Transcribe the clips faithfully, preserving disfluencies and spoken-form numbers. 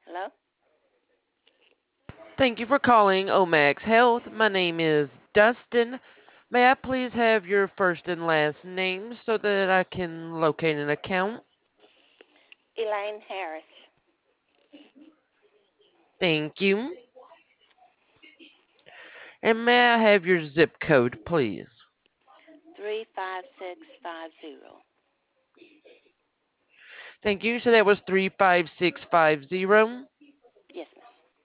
Hello? Thank you for calling Omax Health. My name is Dustin. May I please have your first and last name so that I can locate an account? Elaine Harris, Thank you. And may I have your zip code, please? three five six five zero. Thank you. So that was three five six five zero. Yes, ma'am.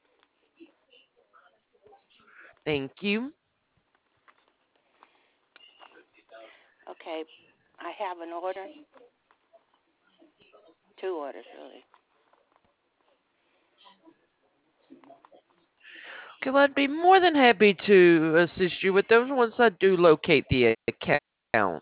Thank you. Okay, I have an order. Two orders, really. Okay, well, I'd be more than happy to assist you with those once I do locate the account.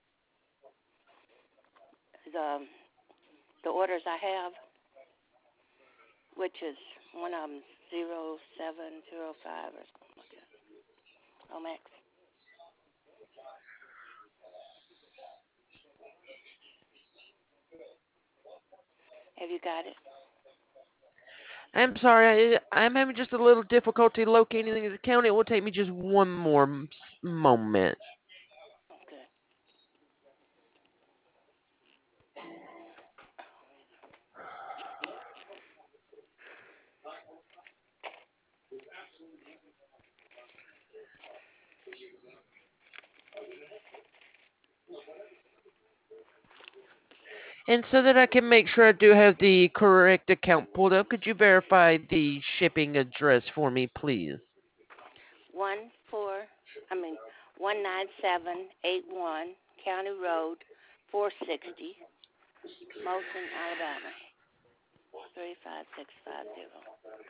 The, the orders I have, which is one of them zero seven zero five or something like that. Omax. Have you got it? I'm sorry, I, I'm having just a little difficulty locating the account. It will take me just one more m- moment. Okay. And so that I can make sure I do have the correct account pulled up, could you verify the shipping address for me, please? One four, I mean one nine seven eight one County Road, four sixty, Moulton, Alabama, three five six five zero.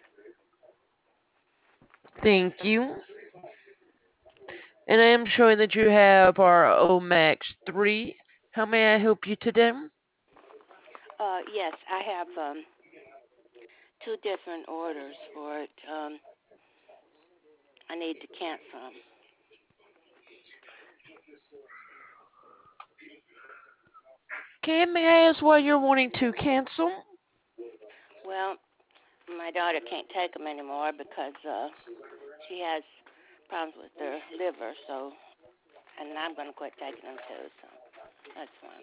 Thank you. And I am showing that you have our Omax three. How may I help you today? Uh, yes, I have um two different orders for it. Um, I need to cancel them. Okay, may I ask why you're wanting to cancel? Well, my daughter can't take them anymore because uh, she has problems with her liver. So, and I'm going to quit taking them too. So that's fine.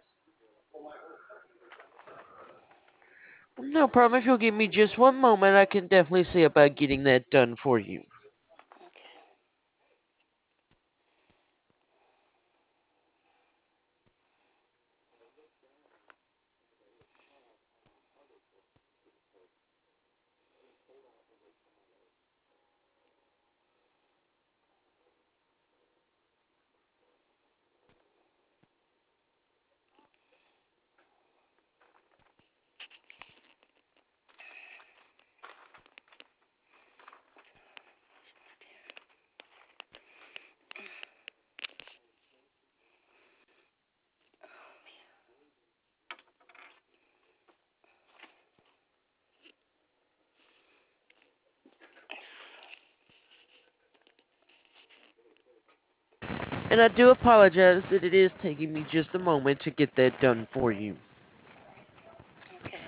No problem. If you'll give me just one moment, I can definitely see about getting that done for you. Okay. And I do apologize that it is taking me just a moment to get that done for you. Okay.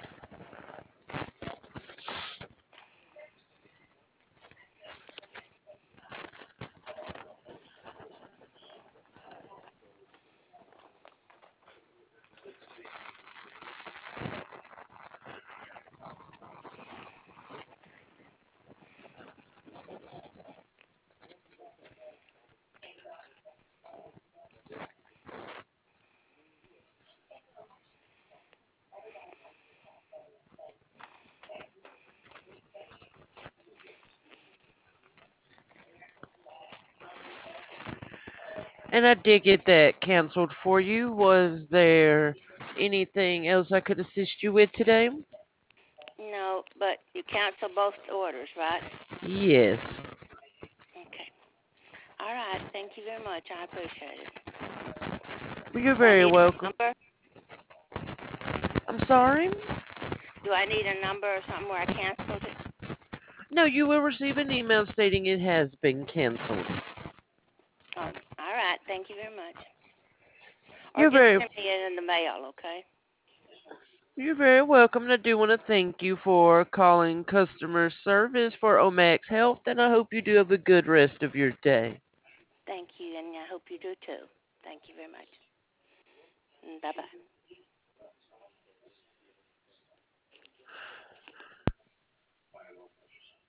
And I did get that canceled for you. Was there anything else I could assist you with today? No, but you cancel both orders, right? Yes. Okay. All right. Thank you very much. I appreciate it. You're Do I very need a welcome. number? I'm sorry? Do I need a number or something where I canceled it? No, you will receive an email stating it has been canceled. Oh, all right. Thank you very much. Or You're just very send me it in the mail, okay? You're very welcome. And I do want to thank you for calling customer service for Omax Health, and I hope you do have a good rest of your day. Thank you, and I hope you do too. Thank you very much. Bye bye.